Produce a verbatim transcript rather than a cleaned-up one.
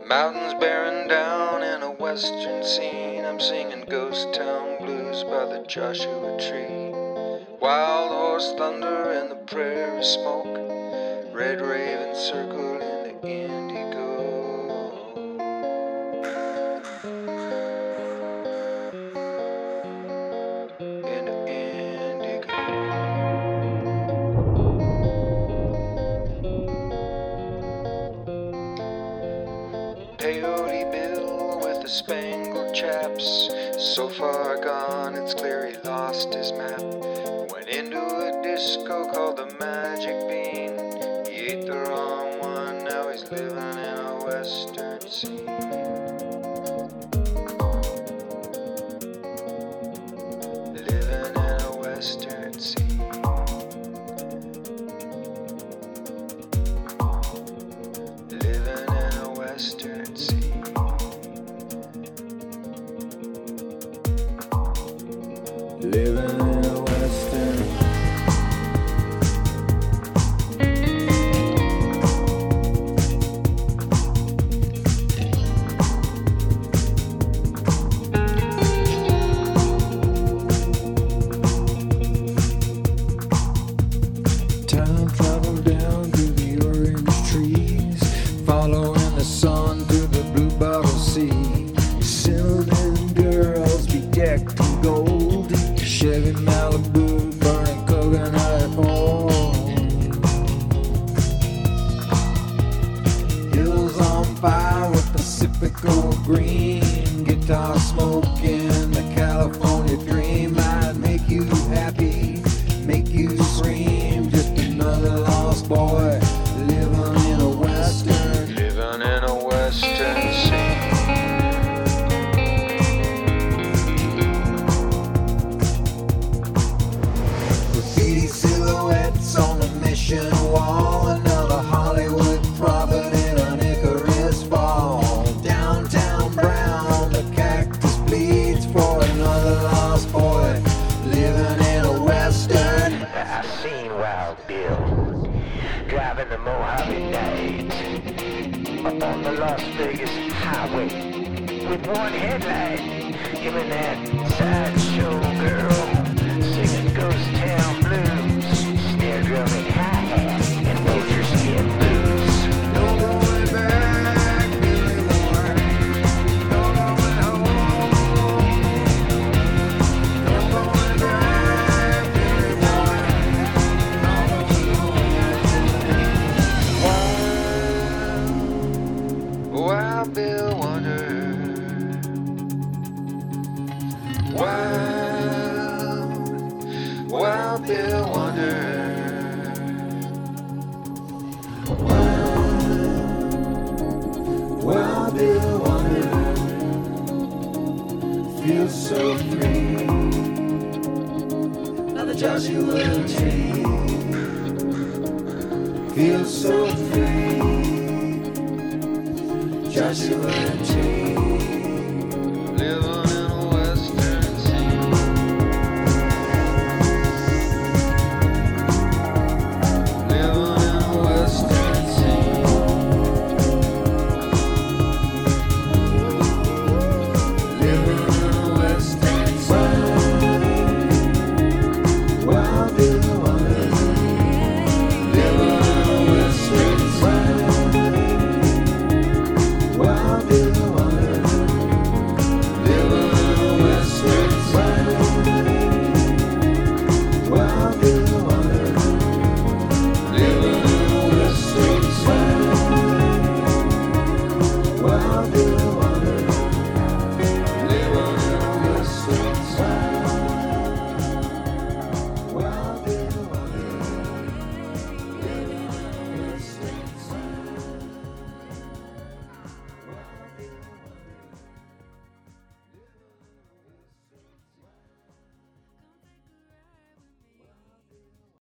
Mountains bearing down in a western scene. I'm singing ghost town blues by the Joshua Tree. Wild horse thunder in the prairie smoke. Red raven circle in the indigo. In the indigo. Peyote Bill with the spangled chaps. So far gone, it's clear he lost his map. Went into a disco called the Magic Bean. He ate the wrong one, now he's living in a western scene. Living in a western scene. Living in a western scene. Living in a western. Time travel down through the orange trees, following the sun through the blue bottle sea. Sylvan girls bedecked in gold, Chevy Malibu burning coconut oil. Hills on fire with Pacifico green, guitar smoking, the California dream. I'd make you happy, make you scream. Just another lost boy living in a western, living in a western scene. Graffiti silhouettes on the mission wall, another Hollywood prophet in an Icarus fall. Downtown Brown, the cactus bleeds for another lost boy living in a western. I seen Wild Bill driving the Mojave Night up on the Las Vegas highway with one headlight, giving that sideshow girl singing ghost town blues, snare drumming hi-hat and motor skin blues. No going back anymore. No going home. No going back anymore. Wild, Wild Bill wonder. Wild, Wild Bill wonder. Wild Bill wonder. Feels so free. Now the Joshua Tree feels so free. Joshua Tree living